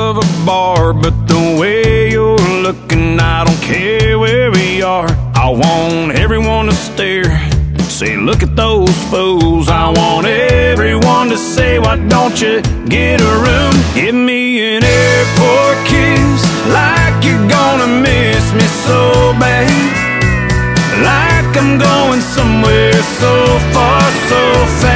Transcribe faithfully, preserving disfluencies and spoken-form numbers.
of a bar, but the way you're looking, I don't care where we are. I want everyone to stare, say, look at those fools. I want everyone to say, why don't you get a room? Give me an airport kiss, like you're gonna miss me so bad, like I'm going somewhere so far, so fast.